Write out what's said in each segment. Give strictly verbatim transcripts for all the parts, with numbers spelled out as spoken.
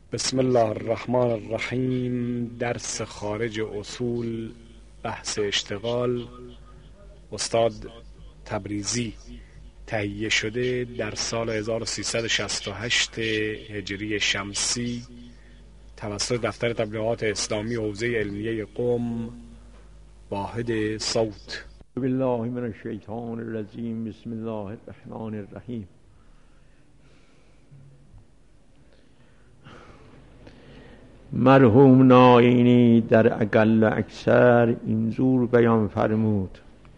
بسم الله الرحمن الرحیم. درس خارج اصول، بحث اشتغال، استاد تبریزی، تهیه شده در سال هزار و سیصد و شصت و هشت هجری شمسی توسط دفتر تبلیغات اسلامی حوزه علمیه قم، واحد صوت. بالله من الشیطان الرجیم. بسم الله الرحمن الرحیم. مرحوم ناینی در اقل و اکثر اینجور بیان فرمود: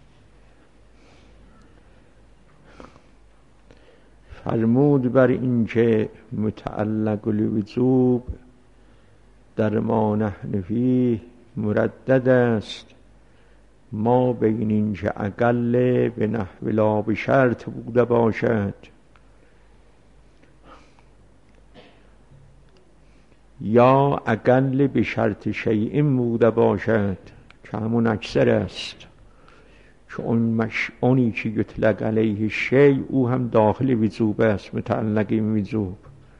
فرمود بر این که متعلق الوجوب در ما نحن فیه مردد است، ما بین این که اقل به نحو لا به شرط بوده باشد یا اقل به شرط شیء بوده باشد که همون اکثر است، که اون مش... اونی که یطلق علیه شیء او هم داخل وجوب است، متعلق وجوب.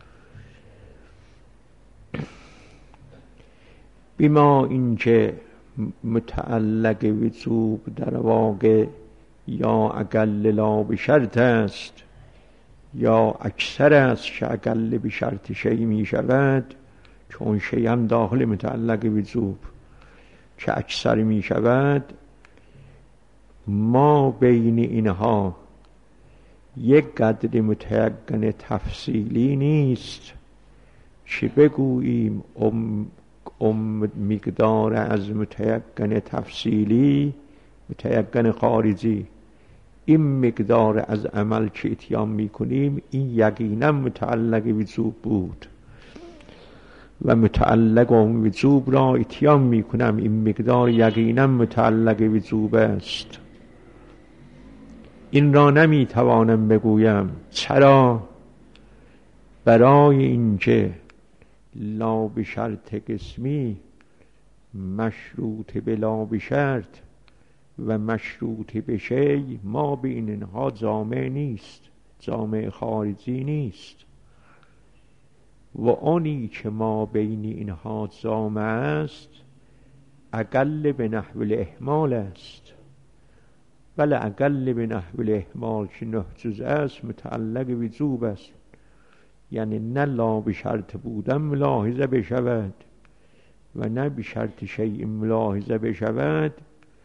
بما این که متعلق وجوب در واقع یا اقل لا به شرط است یا اکثر است که اقل به شرط شیء می شود، که اون شیء هم داخل متعلق وجوب که اکثر می شود. ما بین اینها یک قدر متیقن تفصیلی نیست که بگوییم ام, ام مقدار از متیقن تفصیلی، متیقن خارجی، این مقدار از عمل که اتیان می کنیم این یقینا متعلق وجوب بود و متعلق اون وجوب را اتیان می کنم، این مقدار یقینا متعلق وجوب است. این را نمی توانم بگویم. چرا؟ برای اینکه لا به شرط قسمی مشروط به لا به شرط و مشروط به شیء ما بین اینها جامع نیست، جامع خارجی نیست، و آنی که ما بین اینها جامع است اقل به نحو الاحمال است. بله، اقل به نحو الاحمال که نه جزء است متعلق وجوب است، یعنی نه لا به شرط بودن ملاحظه بشود و نه به شرط شیء ملاحظه بشود،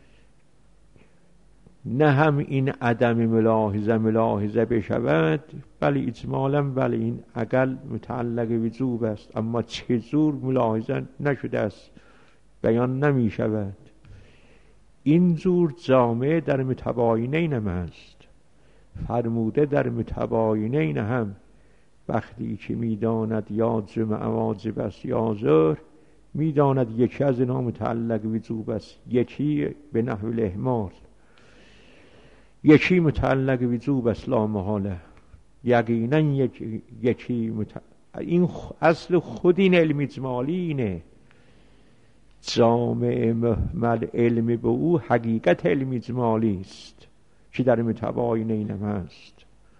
نه هم این عدم ملاحظه ملاحظه بشود. بله اجمالا بله این اقل متعلق وجوب است، اما چه جور ملاحظه نشده است بیان نمی شود. این جور جامع در متباینین هم است. فرموده در متباینین هم وقتی که میداند یا جمع واجب است یا ظهر، میداند یکی از اینا متعلق وجوب است، یکی به نحو الاحمال، یکی متعلق وجوب است لا محاله، یقینا یکی, یکی مت... این اصل خود این علم اجمالی اینه. جامع محمل علم به او حقیقت علم اجمالی است که در متباینین هم هست،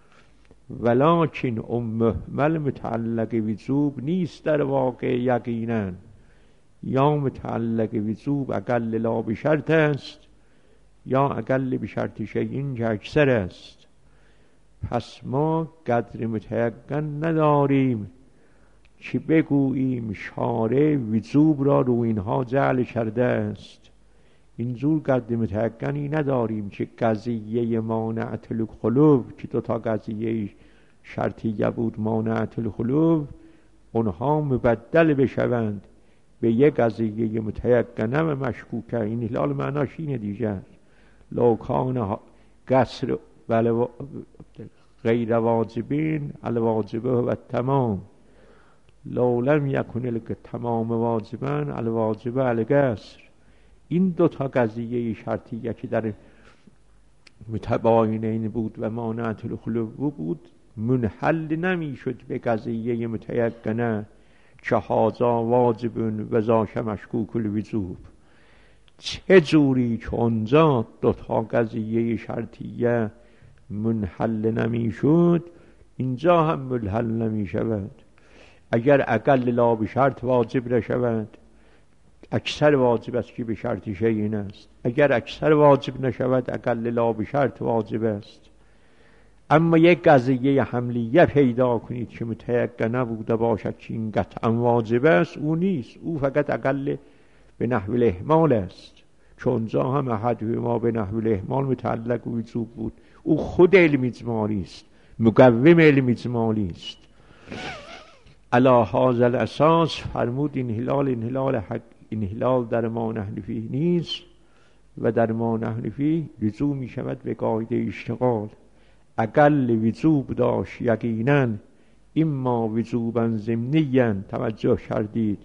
ولکن اون محمل متعلق وجوب نیست در واقع یقینا، یا متعلق وجوب اقل لا به شرط است یا اقل به شرط شیء که اکثر است. پس ما قدر متیقن نداریم که بگوییم شارع وجوب را رو اینها جعل کرده است. اینجور قدر متیقنی نداریم که قضیه مانعت الخلو که دو تا قضیه شرطیه بود مانعت الخلو اونها مبدل بشوند به یک قضیه متیقنه و مشکوکه. این هلال معناش اینه دیگر. لوکان قصر غیر واجبین الواجبه و تمام، لو لم یکن تمام واجبن الواجبه القصر. این دو تا قضیه شرطیه که در متباینین بود و مانعت الخلو بود منحل نمی شد به قضیه متیقنه که هذا واجب و ذاک مشکوک الوجوب. چه جوری که اونجا دو تا قضیه شرطیه منحل نمی شد اینجا هم منحل نمی شود. اگر اقل لا به شرط واجب نشود، اکثر واجب است که به شرط شیء است. اگر اکثر واجب نشود اقل لا به شرط واجب است. اما یک قضیه حملیه پیدا کنید که متیقن نبوده باشد که این قطعا واجب است، او نیست، او فقط اقل به نحو الاحمال است. چون جا هم احد ما به نحو الاحمال متعلق و وجوب بود، او خود علم اجمالی است، مقوم علم اجمالی است. علی هذا الاساس فرمود انحلال انحلال حق انحلال در ما نحن فیه نیست و در ما نحن فیه رجوع می شود به قاعده اشتغال. اقل وجوب داشت یقینا، اما وجوبا ضمنیا، توجه کردید،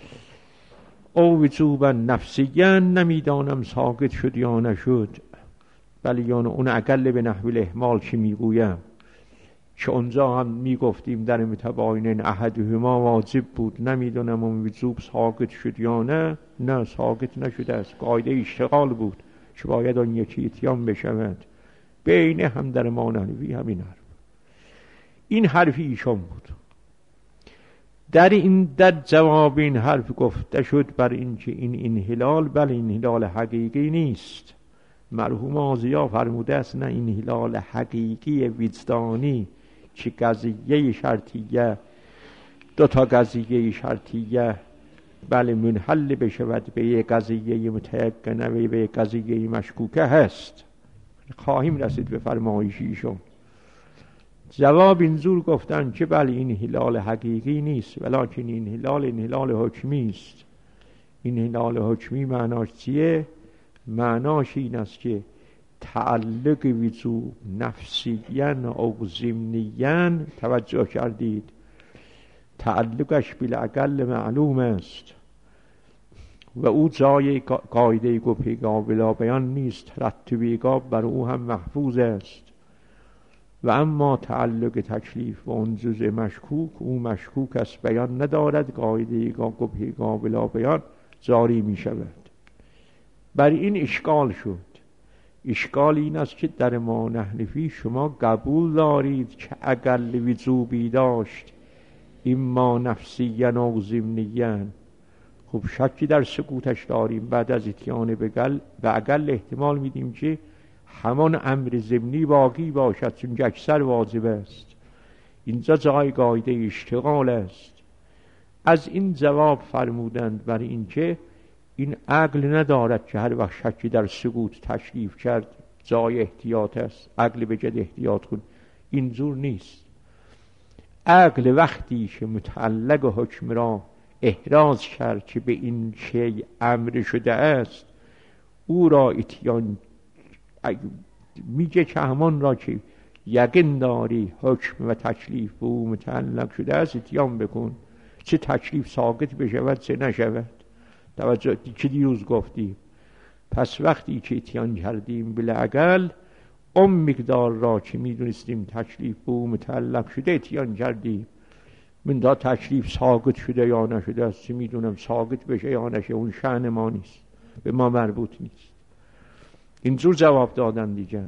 او وجوبا نفسیا، نمیدانم ساقط شد یا نشد، ولی یا اون اقل به نحو الاحمال که میگویم، که اونجا هم میگفتیم در متباینین احدهما واجب بود، نمیدونم اون وجوب ساقط شد یا نه. نه، ساقط نشده است، قاعده اشتغال بود که باید آن یکی اتیان بشود. بین هم در ما نحوی همین حرف، این حرف ایشان بود. در این در جواب این حرف گفته شد بر این که این انحلال بل انحلال حقیقی نیست. مرحوم آزیا فرموده است نه انحلال حقیقی وجدانی که قضیه شرطیه، دو تا قضیه شرطیه بله منحل بشود به یک قضیه متیقنه و به یک قضیه مشکوکه هست. خواهیم رسید به فرمایشیشون. جواب اینجور گفتن که بله این انحلال حقیقی نیست، ولیکن این انحلال انحلال حکمی است. این انحلال حکمی معناش چیه؟ معناش این است که تعلق وجوب نفسیاً او ضمنیاً، توجه کردید، تعلقش بالاقل معلوم است و او جای قاعده گو پیگاه بلا بیان نیست، ترتبی گاب بر او هم محفوظ است. و اما تعلق تکلیف و اون جزء مشکوک، او مشکوک است، بیان ندارد، قاعده گو پیگاه بلا بیان جاری می شود. بر این اشکال شد. اشکال این است که در ما نحن فیه شما قبول دارید که اقل وجوبی داشت، اما نفسیاً و ضمنیاً. خب شکی در سکوتش داریم. بعد از اتیان به اقل احتمال میدیم که همان امر ضمنی باقی باشد، چون اکثر واجب است. اینجا جای قاعده اشتغال است. از این جواب فرمودند بر این که این عقل ندارد که هر وقت شکی در سکوت تشریف کرد جای احتیاط است، عقل بجد احتیاط کن. اینجور نیست. عقل وقتی که متعلق حکم را احراز کرد که به این شیء امر شده است، او را اتیان میگه که همان را که یقین داری حکم و تکلیف به او متعلق شده است اتیان بکن، چه تکلیف ساقط بشود چه نشود. توجه که دیروز گفتیم. پس وقتی که اتیان کردیم بالاقل اون مقدار را که میدونستیم تکلیف به او متعلق شده اتیان کردیم. من دا تکلیف ساقط شده یا نشده است، چه میدونم ساقط بشه یا نشه، اون شأن ما نیست، به ما مربوط نیست. اینجور جواب دادن دیگر.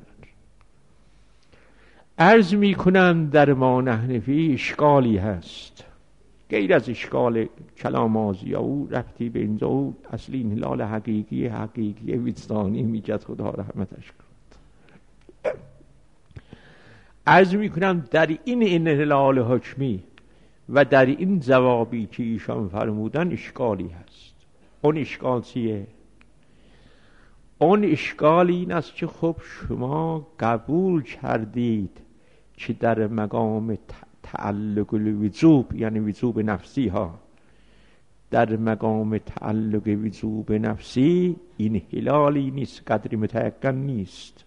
عرض میکنم در ما نحن فیه اشکالی هست غیر از اشکال کلام آزیا، او ربطی به اینجا، او اصلی انحلال حقیقی حقیقی وجدانی میگد، خدا رحمتش کند. عرض میکنم در این انحلال حکمی و در این جوابی که ایشان فرمودن اشکالی هست. اون اشکال چیه؟ اون اشکال این است که خب شما قبول کردید که در مقام تعلق الوجوب، یعنی وجوب نفسی ها، در مقام تعلق وجوب نفسی این انحلالی نیست، قدری متیقن نیست،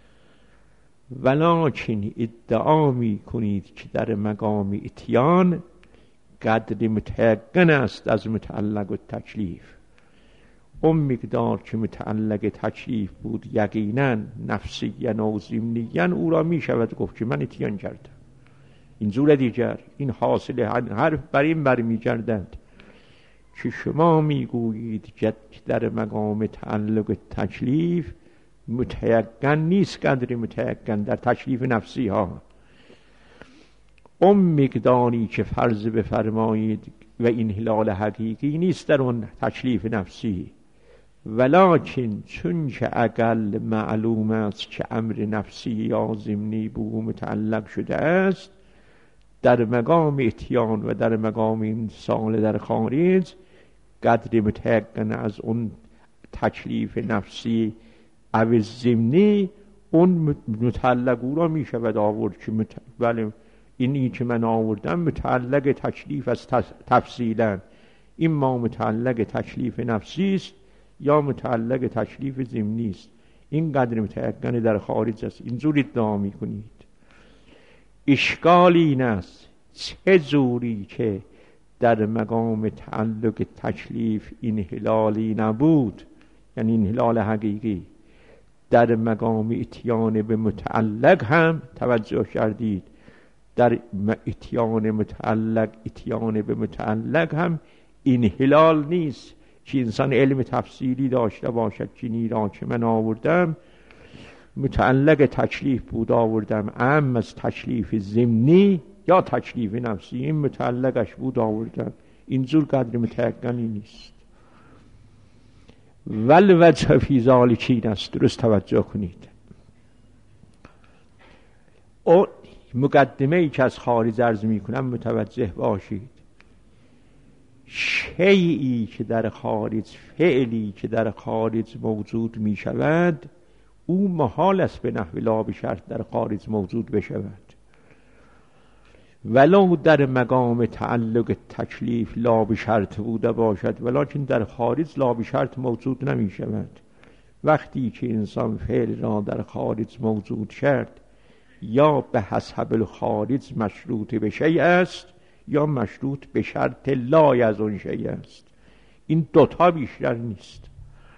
ولکن ادعا می کنید که در مقام اتیان قدر متیقن است از متعلق و تکلیف. اون مقدار که متعلق تکلیف بود یقینا نفسیاً و ضمنیاً، او را می شود گفت که من اتیان کردم. اینجور دیگر این حاصل حرف بر این برمی گردند که شما می گویید که در مقام تعلق تکلیف متیقن نیست، قدر متیقن در تکلیف نفسی ها. اون مقداری که فرض بفرمایید و این هلال حقیقی نیست در اون تکلیف نفسی، ولکن چون که اقل معلوم است که امر نفسی یا ضمنی به او متعلق شده است، در مقام اتیان و در مقام انسان در خارج قدر متیقن از اون تکلیف نفسی او ضمنی اون متعلق او را می شود آورد که مت... بله اینی که من آوردم متعلق تکلیف از تفصیلا، این ما متعلق تکلیف نفسی است یا متعلق تکلیف ضمنی است، این قدر متیقن در خارج است. اینجور ادعا می کنید. اشکال این است چه جوری که در مقام تعلق تکلیف این هلالی نبود، یعنی این هلال حقیقی، در مقام اتیان به متعلق هم توجه کردید، در اتیان متعلق اتیان به متعلق هم این هلال نیست که انسان علم تفصیلی داشته باشد که این را که من آوردم متعلق تکلیف بود آوردم، اما از تکلیف ضمنی یا تکلیف نفسی این متعلقش بود آوردم، اینجور قدر متیقنی نیست. والوجه فی ذلک این است. درست توجه کنید. اون مقدمه ای که از خارج عرض می کنم متوجه باشید. شیئی که در خارج، فعلی که در خارج موجود می شود، او محال است به نحو لا بشرط در خارج موجود بشود، ولو در مقام تعلق تکلیف لا بشرط بوده باشد، ولکن در خارج لا بشرط موجود نمی شود. وقتی که انسان فعل را در خارج موجود کرد، یا به حسب الخارج مشروط به شیء است یا مشروط به شرط لای از اون شیء است. این دوتا بیشتر نیست.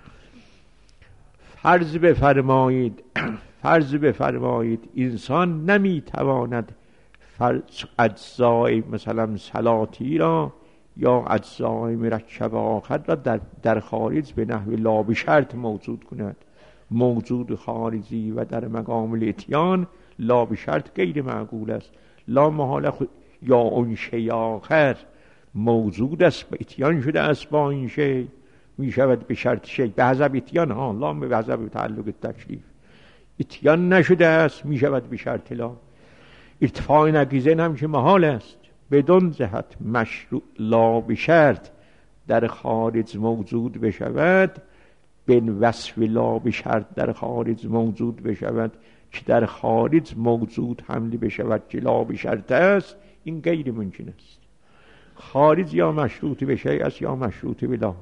فرض بفرمایید فرض بفرمایید انسان نمیتواند اجزای مثلا صلاتی را یا اجزای مرکب آخر را در, در خارج به نحو لا بشرط موجود کند. موجود خارجی و در مقام الاتیان لا بشرط غیر معقول است. لا محاله خود یا اون شیء آخر موجود است به اتیان شده است با این شیء، می شود به شرط شیء به حسب اتیان ها، لا به حسب تعلق تکلیف. اتیان نشده است می شود به شرط لا. ارتفاع نقیضه هم که محال است. بدون جهت مشروع لا بشرط در خارج موجود بشود، بین وصف لا بشرط در خارج موجود بشود که در خارج موجود حمل بشود که لا بشرط است، این غیر ممکن است. خارج یا مشروط به شیء است یا مشروط به لا.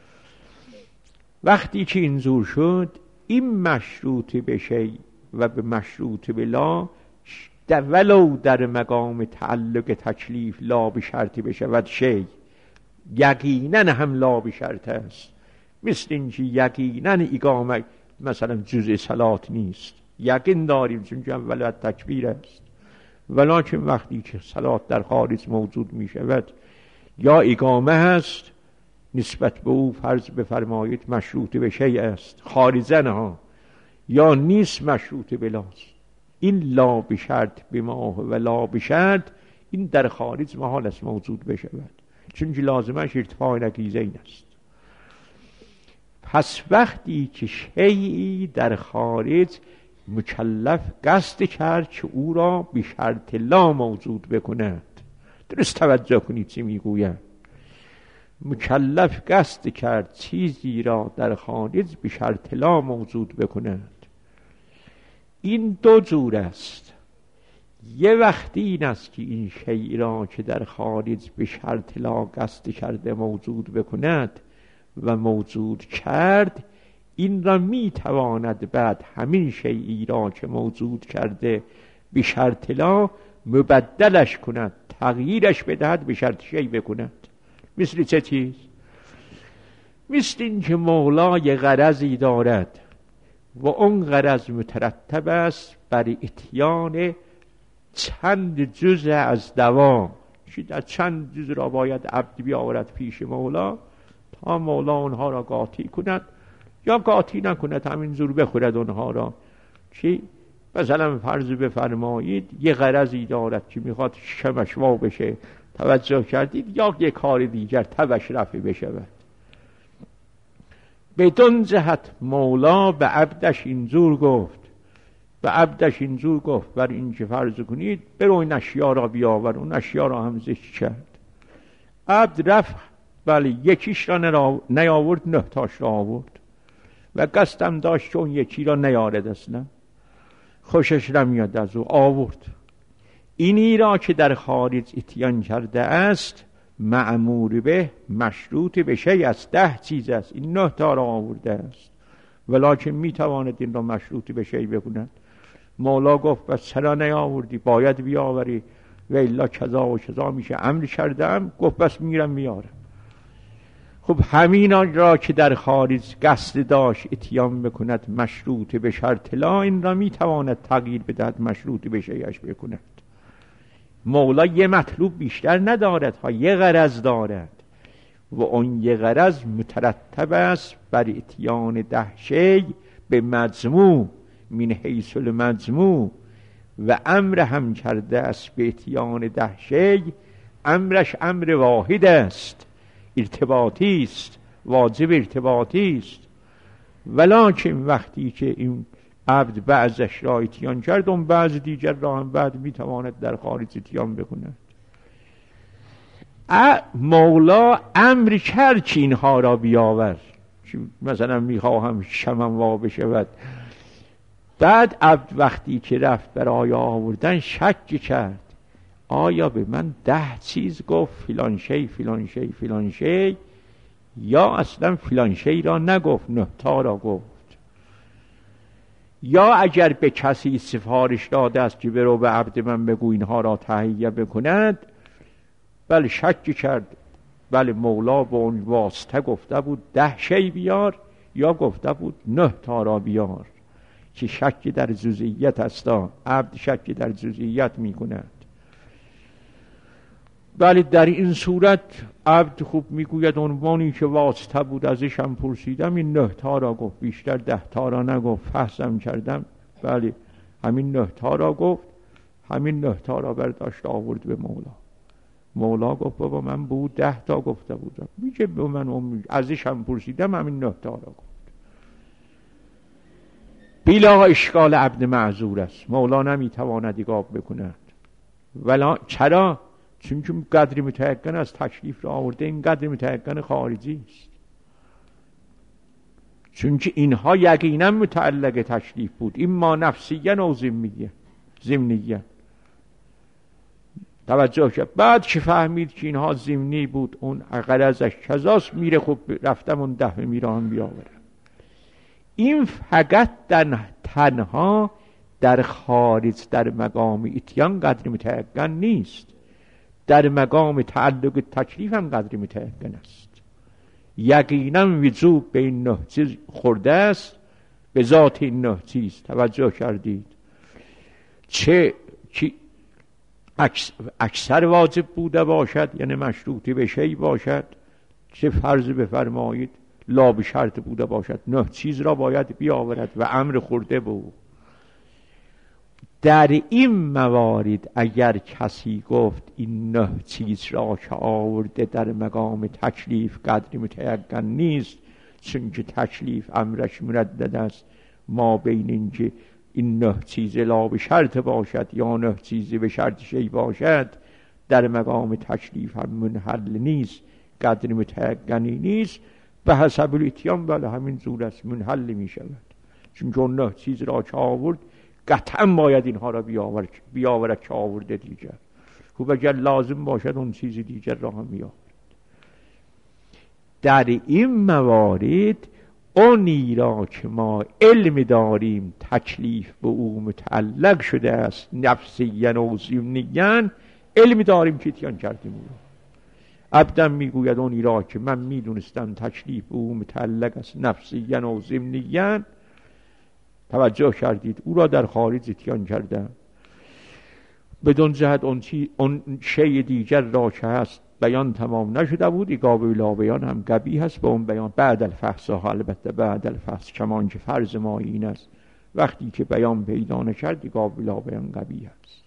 وقتی که اینجور شد، این مشروط به شیء و به مشروط به لا ولو در مقام تعلق تکلیف لا بشرطی بشود شیء، یقینا هم لا بشرط است. مثل اینکه یقینا اقامه مثلا جزء صلات نیست، یقین داریم چون که اول تکبیر است، ولکن وقتی که صلات در خارج موجود می شود یا اقامه هست، نسبت به او فرض بفرمایید مشروط به شیء است خارجن ها، یا نیست مشروط به لاست. این لا بشرط بما و لا بشرط این در خارج محال است موجود بشود، چون که لازمش ارتفاع نقیضه این است. پس وقتی که شیئی در خارج مکلف قصد کرد که او را به شرط لا موجود بکند، درست توجه کنید چی میگویم. مکلف قصد کرد چیزی را در خارج به شرط لا موجود بکند. این دو جور است. یه وقتی این است که این شیء را که در خارج به شرط لا قصد کرده موجود بکند و موجود کرد، این را می تواند بعد همین شیئی را که موجود کرده به شرط لا مبدلش کند، تغییرش بدهد، به شرط شیء بکند. مثل چه چیز؟ مثل این که مولا یه غرضی دارد و اون غرض مترتب است بر اتیان چند جزء از دوام، در چند جزء را باید عبد بیاورد پیش مولا تا مولا اونها را قاطی کند یا قاطی نکند، همین زور بخورد اونها را، که مثلا فرض بفرمایید یه غرضی دارد که میخواد شمش وا بشه، توجه کردید، یا یه کار دیگر تبش رفع بشود. بدون جهت مولا به عبدش اینجور گفت، به عبدش اینجور گفت بر این که فرض کنید برو این اشیا را بیاور. اون اشیا را هم ذکر کرد. عبد رفت، بله یکیش را نیاورد، نه تاش را آورد و قصدم داشت که اون یکی را نیارد اصلا، خوشش نمیاد از او، آورد. اینی را که در خارج اتیان کرده است معمور به، مشروط به شی است، ده چیز است، این نه تا را آورده است ولکن میتواند این را مشروط به شی بکند. مولا گفت بس چرا نیاوردی؟ باید بیاوری و الا کذا و کذا میشه. امر کردم، گفت بس میرم میارم. خب همین را که در خارج قصد داشت اتیان بکند مشروط به شرط لا، این را میتواند تغییر بدهد مشروط به شیش بکند. مولا یه مطلوب بیشتر ندارد ها، یه غرض دارد و اون یه غرض مترتب است بر اتیان ده شی به مجموع من حیث المجموع و امر هم کرده است به اتیان ده شی. امرش امر واحد است، ارتباطی است، واجب ارتباطی است. ولکن وقتی که این عبد بعضش را اتیان کرد، اون بعض دیگر را هم بعد میتواند در خارج اتیان بکند. مولا امر کرد که اینها را بیاور، مثلا میخواهم شمم وا بشود. بعد عبد وقتی که رفت برای آوردن شک کرد، آیا به من ده چیز گفت، فلان شی فلان شی فلان شی، یا اصلا فلان شی را نگفت، نه تا را گفت. یا اگر به کسی سفارش داده است که برو به عبد من بگو اینها را تهیه بکند، بله شک کرد، بله مولا به اون واسطه گفته بود ده شی بیار، یا گفته بود نه تا را بیار، که شک در جزئیات است. عبد شک در جزئیات می کند. بله در این صورت عبد خوب میگوید عنوانی که واسطه بود ازش هم پرسیدم، این نه تا را گفت، بیشتر ده تا را نگفت، فحصم کردم، بله همین نه تا را گفت. همین نه تا را برداشت آورد به مولا. مولا گفت بابا من بود ده تا گفته بودم، میگه به من ازش هم پرسیدم، همین نه تا را گفت. بلا اشکال عبد معذور است، مولا نمیتواند ایقاب بکند. ولی چرا؟ چون که قدر متیقن از تکلیف را آورده، این قدر متیقن خارجی است. چون که اینها یقینا متعلق تکلیف بود، این ما نفسیه و ضمنیه ضمنیه توجه کرد. بعد که فهمید که اینها ضمنی بود، اون غرضش کذاست، میره خب رفتم اون ده میره هم بیاورم. این فقط در تنها در خارج در مقام اتیان قدر متیقن نیست، در مقام تعلق تکلیف هم قدر متیقن است. یقینا وجوب به این نه چیز خورده است، به ذات این نه چیز. توجه کردید؟ چه چی اکثر واجب بوده باشد، یعنی مشروطی به شی باشد، چه فرض بفرمایید لا به شرط بوده باشد، نه چیز را باید بیاورد و امر خورده بود. در این موارد اگر کسی گفت این نه چیز را که آورده در مقام تکلیف قدر متیقن نیست، چون که تکلیف امرش مردد است، ما بین این که این نه چیز لا به شرط باشد یا نه چیز به شرط شی باشد، در مقام تکلیف هم منحل نیست، قدر متیقنی نیست، به حسب الاتیان بله همین زور است، منحل می شود. چون که اون نه چیز را که آورد قطعا باید اینها را بیاورد بیاورد که آورده دیگر. خوب اگر لازم باشد اون چیز دیگر را هم بیاورد. در این موارد اونی را که ما علم داریم تکلیف به او متعلق شده است نفسیاً و ضمنیاً، علم داریم که اتیان کردیم او را. عبدم میگوید اونی را که من میدونستم تکلیف به او متعلق است نفسیاً و ضمنیاً، توجه کردید، او را در خارج اتیان کردم. بدون جهت اون, اون شی دیگر را که هست بیان تمام نشده بود، ایقاب لا بیان هم قبیح هست به اون بیان بعد الفحص ها، البته بعد الفحص، کمان که فرض ما این است وقتی که بیان پیدا نشد دیگه بلا بیان قوی است.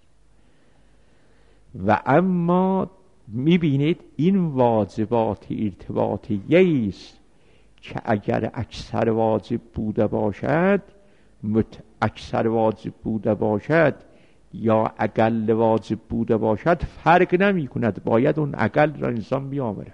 و اما میبینید این واجبات ارتباطیه است که اگر اکثر واجب بوده باشد مت... اکثر واجب بوده باشد یا اقل واجب بوده باشد فرق نمی کند، باید اون اقل را انسان بیاورد.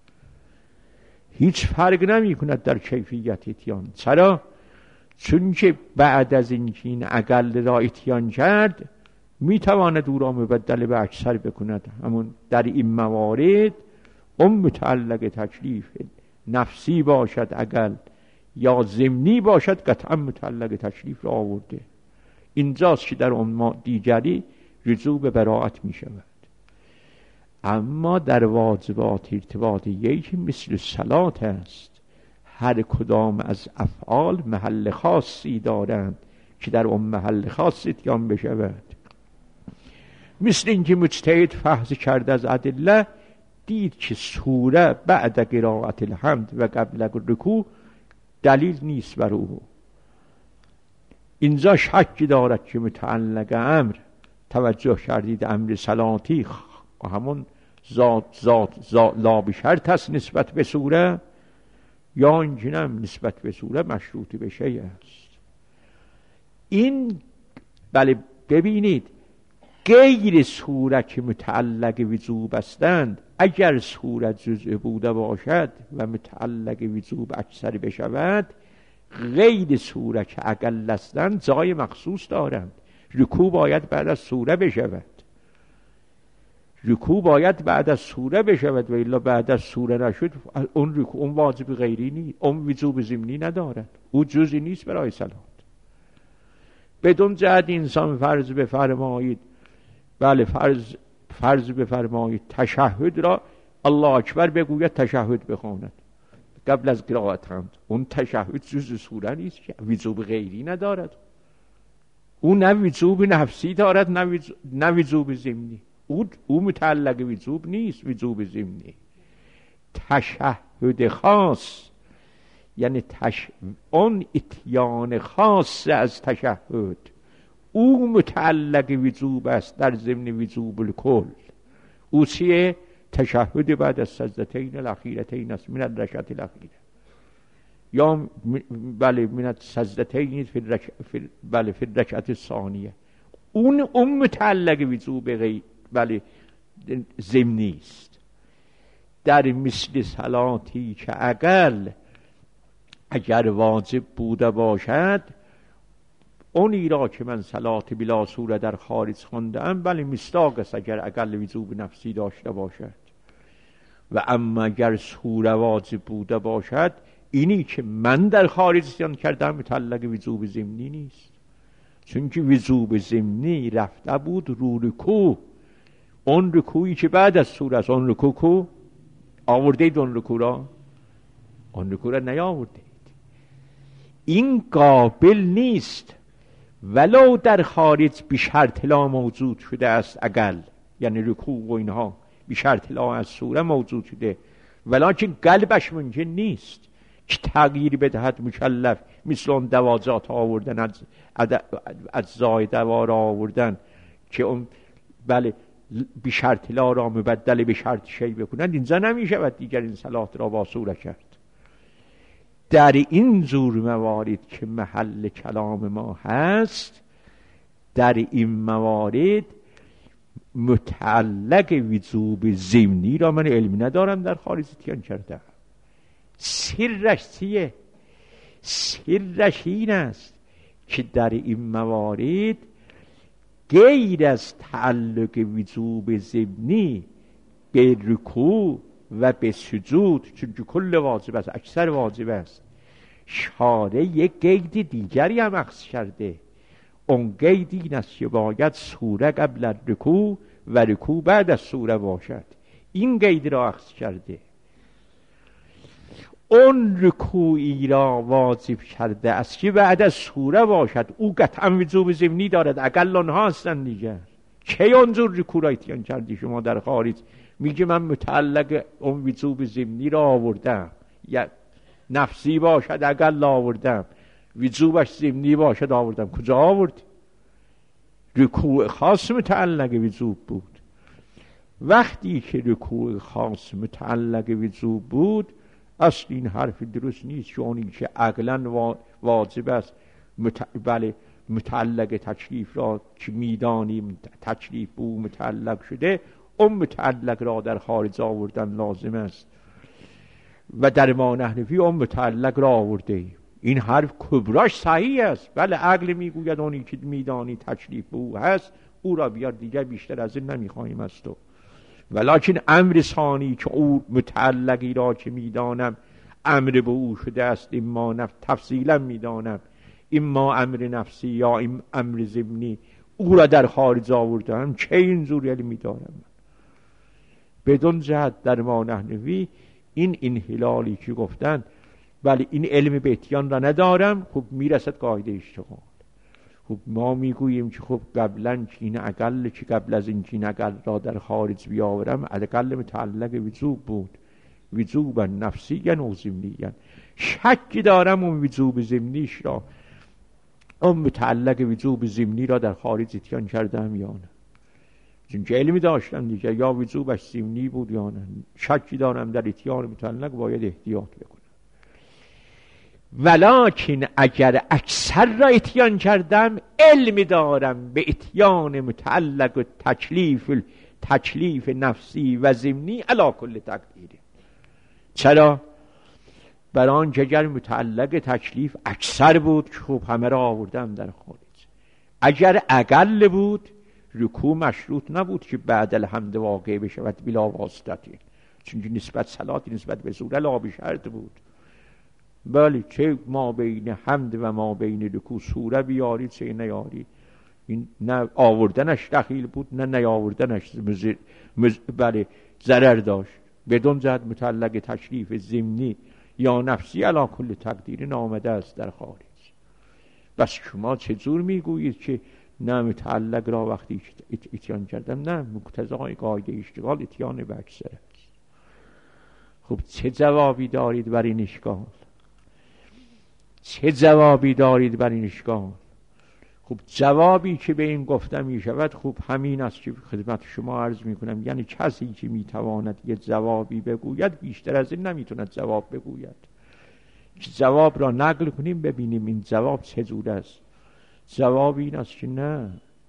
هیچ فرق نمی کند در کیفیت اتیان. چرا؟ چون که بعد از اینکه این اقل را اتیان کرد می تواند او را مبدل به اکثر بکند. همون در این موارد اون متعلق تکلیف نفسی باشد اقل یا ضمنی باشد قطعا متعلق تکلیف را آورده. اینجاست که در اون دیگری رجوع به براءت می شود. اما در واجبات ارتباطیه‌ای که مثل صلات است، هر کدام از افعال محل خاصی دارند که در اون محل خاص اتیان بشود. مثل اینکه مجتهد فحص کرده از ادله، دید که سوره بعد قرائت الحمد و قبل رکوع دلیل نیست بر او. اینجا شکی دارد که متعلق امر توجه کردید امر صلاتی همون ذات ذات ذات لا بشرط است نسبت به سوره، یا اینکه نه نسبت به سوره مشروط به شیء است. این بله ببینید غیر سوره که متعلق وجوب هستند، اگر سوره جزء بوده باشد و متعلق وجوب اکثر بشود، غیر سوره که اقل هستند جای مخصوص دارند. رکوع باید بعد از سوره بشود، رکوع باید بعد از سوره بشود و الا بعد از سوره نشد اون رکوع اون واجب غیری نیست، اون وجوب ضمنی ندارد، او جزئی نیست برای صلات. بدون جهت انسان فرض بفرمایید بله فرض فرض بفرمایید تشهد را الله اکبر بگوید تشهد بخواند قبل از قرائت حمد، اون تشهد جزء سوره نیست که وجوب غیری ندارد، او نه وجوب نفسی دارد نه وجوب ضمنی، او او متعلق وجوب نیست، وجوب ضمنی. تشهد خاص یعنی تش... اون اتیان خاص از تشهد او متعلق وجوب است در ضمن وجوب الکل. او چیه؟ تشهد بعد از سجدتین الاخیرتین است من الرکعت الاخیره، یا بله من السجدتین فی الرکعت بله فی الرکعت الثانیه. اون اون متعلق وجوب غیر بله ضمنی است. در مثل صلاتی که اقل اگر واجب بوده باشد، اونی را که من صلات بلا سوره در خارج خوندم بله مصداق است اگر اقل وجوب نفسی داشته باشد. و اما اگر سوره واجب بوده باشد، اینی که من در خارج اتیان کردم متعلق وجوب ضمنی نیست، چون که وجوب ضمنی رفته بود رو رکوع. اون رکوعی که بعد از سوره است، اون رکوع کو آورده اید، اون رکوع را اون رکوع را نیاورده اید. این قابل نیست ولو در خارج بی شرط لا موجود شده است اقل، یعنی رکوع و اینها بی شرط لا از سوره موجود شده، ولکن قلبش ممکن نیست که تغییر بدهد مکلف، مثل اون دوازات آوردن از از زای دوار آوردن که اون بله بی شرط لا را مبدل به شرط شی بکنند. اینجا نمی شود دیگر این صلات را با سوره کرد. در این زور موارد که محل کلام ما هست، در این موارد متعلق وجوب ضمنی را من علم ندارم در خارج اتیان کردم. سرش چیه؟ سرش این است که در این موارد غیر از تعلق وجوب ضمنی به رکوع و به سجود، چون کل واجب است اکثر واجب است، شارع یک قید دیگری هم اخذ کرده. اون قید این است که باید سوره قبل رکوع و رکوع بعد از سوره باشد. این قید را اخذ کرده. اون رکوعی را واجب کرده است که بعد از سوره باشد، او قطعا وجوب ضمنی دارد، اقل آنها هستند دیگر. چه اونجور رکوع را اتیان کردی شما در خارج؟ میگه من متعلق اون وجوب ضمنی را آوردم، یا نفسی باشد اقل آوردم، وجوبش ضمنی باشد آوردم. کجا آوردی؟ رکوع خاص متعلق وجوب بود. وقتی که رکوع خاص متعلق وجوب بود، اصل این حرف درست نیست، چون این که عقلا واجب است مت... بله متعلق تکلیف را که میدانیم تکلیف او متعلق شده، اون متعلق را در خارج آوردن لازم است و در ما نحنفی اون متعلق را آورده. این حرف کبراش صحیح است، بله عقل میگوید اونی که میدانی تکلیف او هست او را بیار، دیگر بیشتر از این نمیخواهیم از تو. ولکن امر ثانی که او متعلقی را که میدانم امر به او شده است، این ما نف... تفصیلا میدانم این ما امر نفسی یا این امر ضمنی او را در خارج آوردم، چه این زوری علمی دارم بدون جهت در ما نحنفی این انحلالی که گفتن ولی این علم به اتیان را ندارم، خب میرسد قاعده اشتغال. خب ما میگوییم که خب قبلا چین اقل که قبل از این چین اقل را در خارج بیاورم اقل متعلق وجوب بود، وجوبا نفسیاً و ضمنیاً. شکی دارم اون وجوب ضمنیش را، اون متعلق وجوب ضمنی را در خارج اتیان کردم یا نه، چون که علمی داشتم دیگه یا وجوبش ضمنی بود یا نه. شکی دارم در اتیان متعلق باید احتیاط بکنم. ولکن اگر اکثر را اتیان کردم علمی دارم به اتیان متعلق و تکلیف تکلیف نفسی و ضمنی علی کل تقدیره. چرا؟ برای آنکه اگر متعلق تکلیف اکثر بود خب همه را آوردم در خارج. اگر اقل بود رکوع مشروط نبود که بعد الحمد واقع بشود بلا واسطه، چون نسبت صلات نسبت به سوره لا بشرط بود. بله چه ما بین حمد و ما بین رکوع سوره بیاری چه نیاری، این نه آوردنش دخیل بود نه نیاوردنش مز... مز... بله ضرر داشت. بدون جهت متعلق تشریف ضمنی یا نفسی علی کل تقدیر آمده است در خارج. بس شما چجور میگویید که نه متعلق را وقتی اتیان کردم نه مقتضای قاعده اشتغال اتیان به اکثر است. خب چه جوابی دارید بر این اشکال؟ چه جوابی دارید بر این اشکال؟ خب جوابی که به این گفته می شود خب همین است که خدمت شما عرض می کنم، یعنی کسی که می تواند یه جوابی بگوید بیشتر از این نمی تواند جواب بگوید. جواب را نقل کنیم ببینیم این جواب چجور است. جواب این است که نه،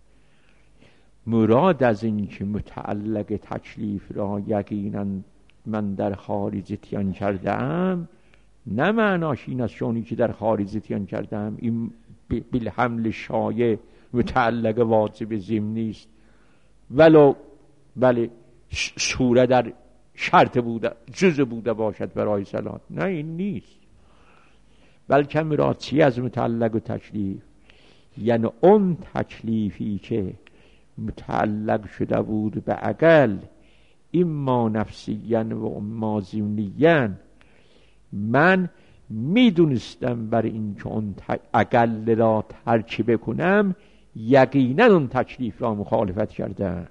مراد از این که متعلق تکلیف را یقینا من در خارج اتیان کردم نه معناش این است شونی که در خارج اتیان کردم این بالحمل شایع متعلق واجب ضمنی است ولو بله سوره در شرط بوده جزء بوده باشد برای صلات، نه این نیست. بلکه مراد چی از متعلق و تکلیف؟ یعنی اون تکلیفی که متعلق شده بود به عقل اما نفسیاً و اما ضمنیاً، من میدونستم بر این که اون عقل را ترک بکنم یقینا اون تکلیف را مخالفت کردم.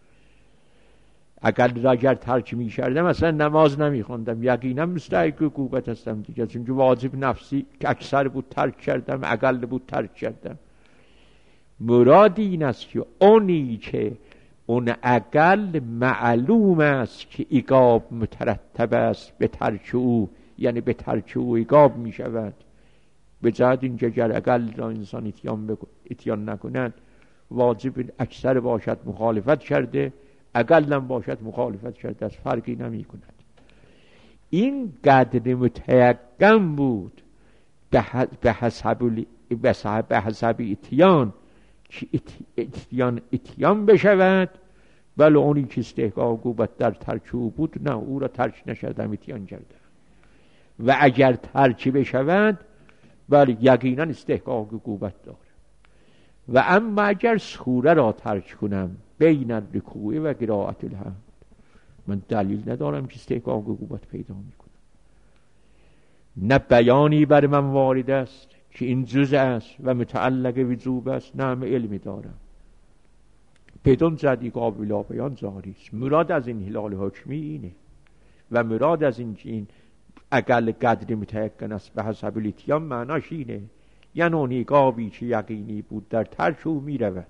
عقل را اگر ترک می کردم اصلا نماز نمی خوندم، یقینا مستحق عقوبت هستم دیگه، چون که واجب نفسی که اکثر بود ترک کردم، عقل بود ترک کردم. مراد این است که اونی که اون عقل معلوم است که عقاب مترتب است به ترک او، یعنی به ترک او عقاب می شود، به جهت اینکه اگر عقل را انسان اتیان, بکن... اتیان نکند واجب اکثر باشد مخالفت کرده، عقل هم باشد مخالفت کرده، از فرقی نمی کند. این قدر متیقن بود به حسب به حسب اتیان که اتیان اتیان بشود، بله اونی که استحقاق عقوبت در ترک او بود نه او را ترک نشدم اتیان کردم، و اگر ترک بشود بله یقینا استحقاق عقوبت داره. و اما اگر سوره را ترک کنم بین الرکوع و قرائت الحمد، من دلیل ندارم که استحقاق عقوبت پیدا میکنم. نه بیانی بر من وارد است که این جزء است و متعلق وجوب است، نه هم علمی دارم. بدون جدی قابل بیان جاری است. مراد از این هلال حکمی اینه و مراد از این که این اقل قدر متیقن است به حسب الاتیان معناش اینه، ینونی گاوی که یقینی بود در ترک او می رود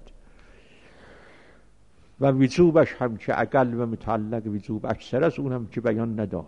و وجوبش هم که اقل و متعلق وجوب اکثر است، اون هم که بیان نداره.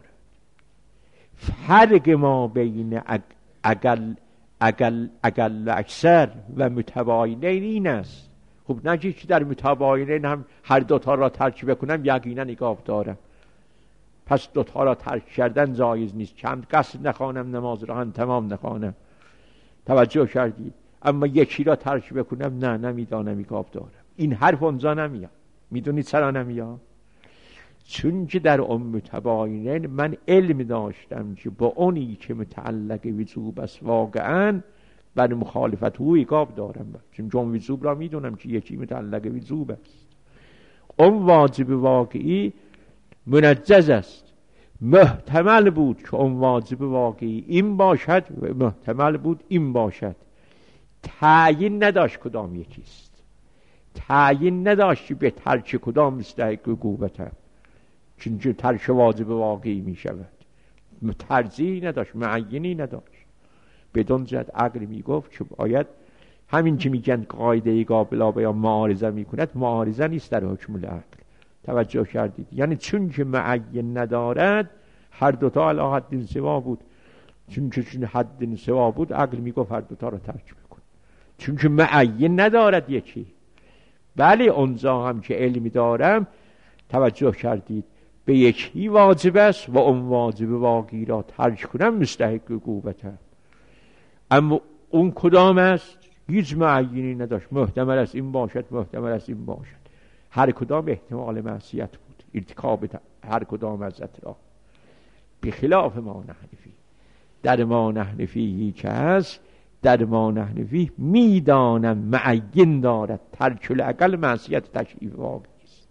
فرق ما بین اقل اقل اقل اکثر و متباینین این است. خب نجید که در متباینین هم هر دوتا را ترک بکنم یقینا عقاب دارم، پس دوتا را ترک کردن جایز نیست. چند قصد نخوانم نماز را هم تمام نخوانم، توجه کردید؟ اما یکی را ترک بکنم نه نمیدانم عقاب دارم. این حرف اونجا نمیاد. میدونید چرا نمیاد؟ چون که در ام متباینین من علم داشتم که با اونی که متعلق وجوب است واقعا بر مخالفت او عقاب دارم، چون جون وجوب را میدونم که یکی متعلق وجوب است. اون واجب واقعی منجز است. محتمل بود که اون واجب واقعی این باشد و محتمل بود این باشد. تعیین نداشت کدام یکیست. تعیین نداشت که به ترک کدام مستحق عقوبت، چون که ترک واجب واقعی می شود. ترجیحی نداشت، معینی نداشت. بدون جد عقل می گفت که باید همین که میگن قاعده قابل بیان معارضه میکند، معارضه نیست در حکم العقل. توجه کردید؟ یعنی چون که معین ندارد هر دوتا علی حد سوا بود. چون که چون حد سوا بود عقل میگفت هر دوتا رو ترک بکن، چون که معین ندارد یکی. بله اونجا هم که علمی دارم، توجه کردید، به یکی واجب است و اون واجب واقعی را ترک کنم مستحق عقوبته. اما اون کدام است؟ هیچ معینی نداشت. محتمل است این باشد، محتمل است این باشد. هر کدام احتمال معصیت بود، ارتکاب هر کدام از اطراف. بخلاف ما نحنفی، در ما نحنفی که هست، در ما نحنفی میدانم معین دارد. ترک العقل معصیت تکلیف واقعی است.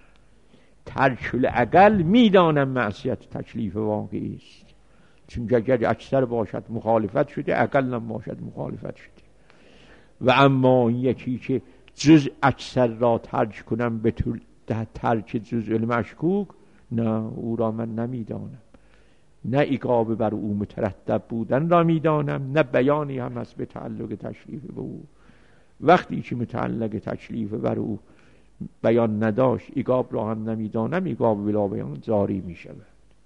ترک العقل میدانم معصیت تکلیف واقعی است، چون اگر اکثر باشد مخالفت شده، عقل هم باشد مخالفت شده. و اما یکی که جز اکثر را ترک کنم به ترک جزء المشکوک، نه، او را من نمیدانم. نه عقاب بر او مترتب بودن را میدانم، نه بیانی هم هست به تعلق تکلیف به او. وقتی که متعلق تکلیف بر او بیان نداشت، عقاب را هم نمیدانم، عقاب بلا بیان جاری میشود.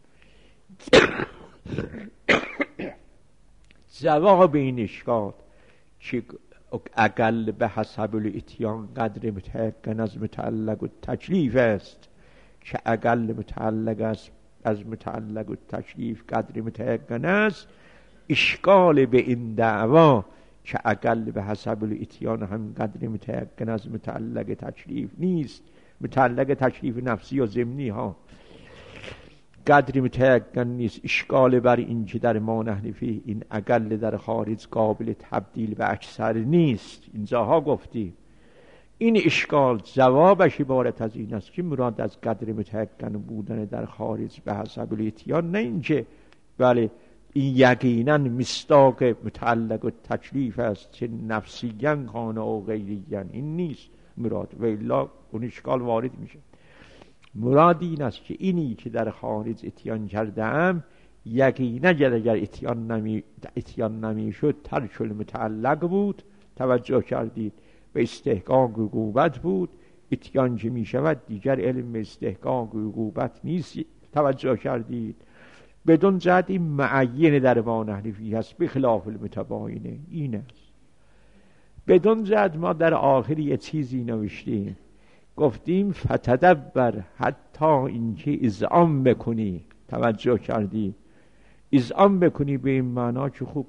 جواب این اشکال که اقل به حسب الاتیان قدر متحقن از متعلق و تکلیف است، که اقل متعلق است از متعلق و تکلیف قدر متحقن است، اشکال به این دعوا که اقل به حسب الاتیان هم قدر متحقن از متعلق تکلیف نیست. متعلق تکلیف نفسی و ضمنی ها قدری متحقن نیست. اشکال بر این که در ما نحنفی این اقل در خارج قابل تبدیل به اکثر نیست. اینجاها گفتیم این اشکال جوابش عبارت از این است که مراد از قدر متحقن بودن در خارج به حسب الاتیان نه اینکه بله این یقینا مصداق متعلق و تکلیف است چه نفسیاً خانه و غیریاً، این نیست مراد، و الا اون اشکال وارد میشه. مراد این است که اینی که در خارج اتیان کردم یقینا اگر اتیان نمی اتیان نمی شد ترک المتعلق بود. توجه کردید؟ به استحقاق عقوبت بود. اتیان که می شود دیگر علم به استحقاق عقوبت نیست. توجه کردید؟ بدون جهت این معین در ما نحنفی هست به خلاف المتباینه. این است. بدون جهت ما در آخر یه چیزی نوشتیم، گفتیم فتدبر حتی اینکه اذعان بکنی. توجه کردی؟ اذعان بکنی به این معنا که خوب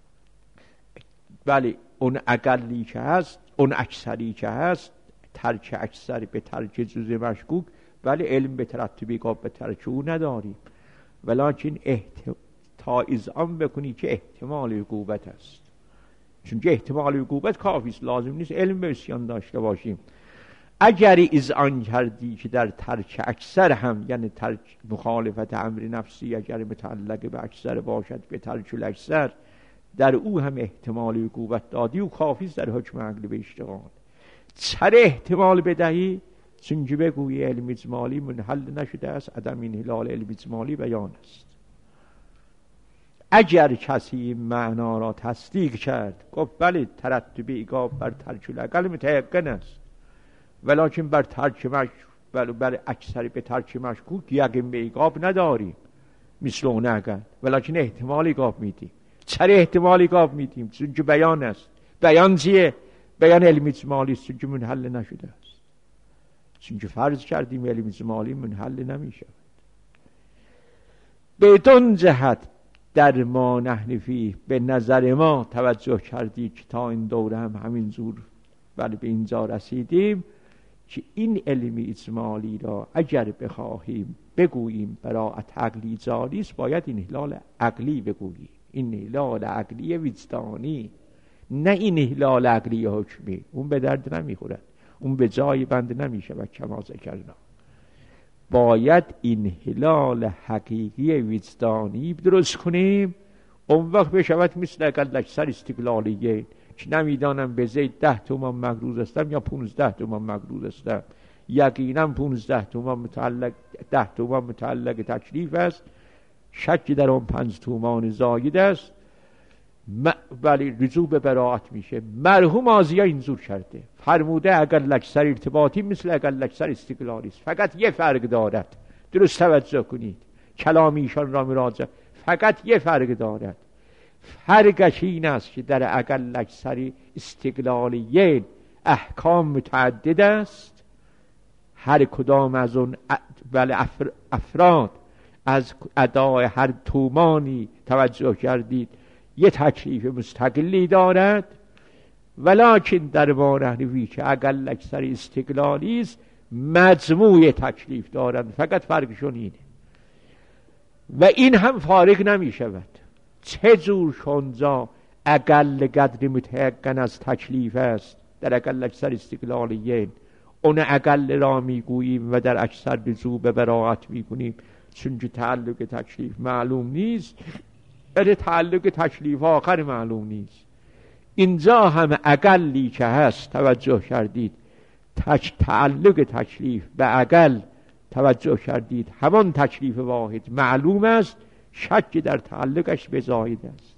بله اون اقلی که هست، اون اکثری که هست، ترک اکثر به ترک جزء مشکوک، بله علم به ترتیبی قاب به ترک او نداریم، ولیکن احت... تا اذعان بکنی که احتمال عقوبت است. چون که احتمال عقوبت کافی است، لازم نیست علم به اسیان داشته باشیم. اگر اذعان کردی که در ترک اکثر هم، یعنی ترک مخالفت امر نفسی اگر متعلق به اکثر باشد به ترک الاکثر، در او هم احتمال عقوبت دادی و کافی است در حکم عقل به اشتغال. چرا احتمال بدهی؟ چون که بگوی علم اجمالی منحل نشده است، عدم انحلال علم اجمالی بیان است. اگر کسی این معنا را تصدیق کرد گفت بله ترتب ایقاب بر ترک الاقل متیقن است، ولکن بر ترک مشکوک بل بر اکثر به ترک مشکوک یقین به ایقاب نداریم مثل اون اقل، ولکن احتمال ایقاب میدیم. چرا احتمال ایقاب میدیم؟ چون که بیان است. بیان چیه؟ بیان علم اجمالی است، چون که منحل نشده است، چون که فرض کردیم علم اجمالی منحل نمیشه. بدون جهت در ما نحن فیه به نظر ما توجه کردی که تا این دوره هم همین جور ولی به اینجا رسیدیم که این علم اجمالی را اگر بخواهیم بگوییم براعت عقلی جاری است، باید این هلال عقلی بگوییم، این هلال عقلی وجدانی، نه این هلال عقلی حکمی. اون به درد نمیخورد، اون به جای بند نمیشه و کما ذکرنا. باید این هلال حقیقی وجدانی درست کنیم، اون وقت بشود مثل اقل اکثر استقلالیه که نمیدانم به زید ده تومان مقروض استم یا پونزده تومان مقروض استم، یقینا پونزده تومان متعلق ده تومان متعلق تکلیف است، شکی در اون پنج تومان زاید است، ولی رجوع به براعت میشه. مرحوم آزیا اینجور کرده، فرموده اقل اکثر ارتباطی مثل اقل اکثر استقلالی است، فقط یه فرق دارد. درست توجه کنید، کلام ایشان را مراجعه، فقط یه فرق دارد. فرقش این است که در اقل اکثر استقلالیه احکام متعدد است، هر کدام از اون بله افراد از ادای هر تومانی توجه کردید یه تکلیف مستقلی دارد، ولکن در ما نحنفی که اقل اکثر استقلالی است مجموع تکلیف دارند، فقط فرقشون اینه و این هم فارق نمی شود. چه جور شونجا اقل قدر متیقن از تکلیف است در اقل اکثر استقلالیین، اون اقل را میگوییم و در اکثر رجوع به براعت میکنیم، چون که تعلق تکلیف معلوم نیست، ولی تعلق تکلیف آخر معلوم نیست. اینجا هم اقلی که هست توجه کردید تک تعلق تکلیف به اقل توجه کردید همان تکلیف واحد معلوم است، شک در تعلقش به زاید است.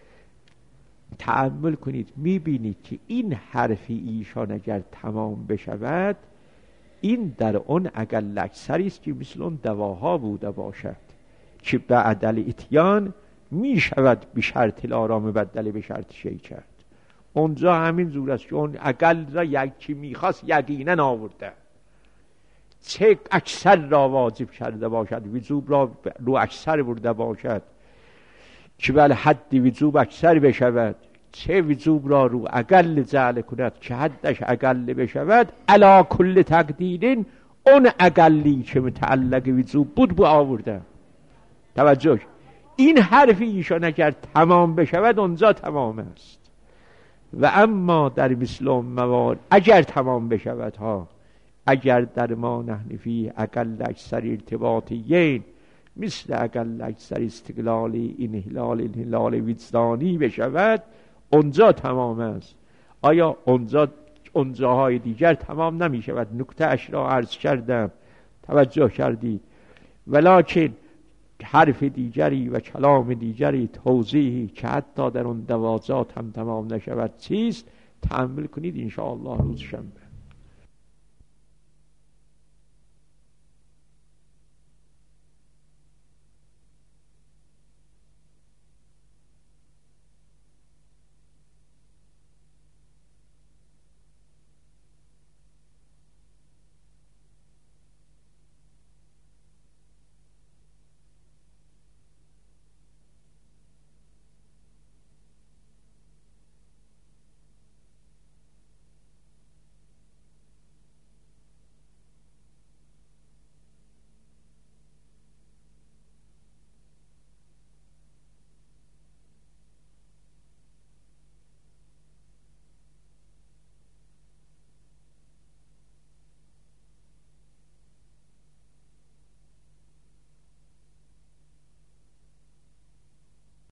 تأمل کنید میبینید که این حرفی ایشان اگر تمام بشود این در اون اقل اکثری است که مثل اون دواها بوده باشد که بعدل اتیان می شود به شرط الارام بدل به شرط شی کرد. اونجا همین زور است که اون اقل را یکی میخواست یقینا آورده، چه اکثر را واجب کرده باشد، وجوب را رو اکثر برده باشد که بله حد وجوب اکثر بشود، چه وجوب را رو اقل جعل کند که حدش اقل بشود. علا کل تقدیرین اون اقلی که متعلق وجوب بود بو آورده. توجه، این حرفی ایشان اگر تمام بشود اونجا تمام است. و اما در مثل موارد اگر تمام بشود ها، اگر در ما نحنفی اقل اکثر ارتباطیین مثل اقل اکثر استقلالی انحلال انحلال وجدانی بشود اونجا تمام است. آیا اونجا اونجاهای دیگر تمام نمی شود؟ نکته اش را عرض کردم، توجه کردید. ولکن حرف دیگری و کلام دیگری توضیحی که حتی در اون دوازات هم تمام نشود چیست؟ تأمل کنید انشاءالله روز شنبه.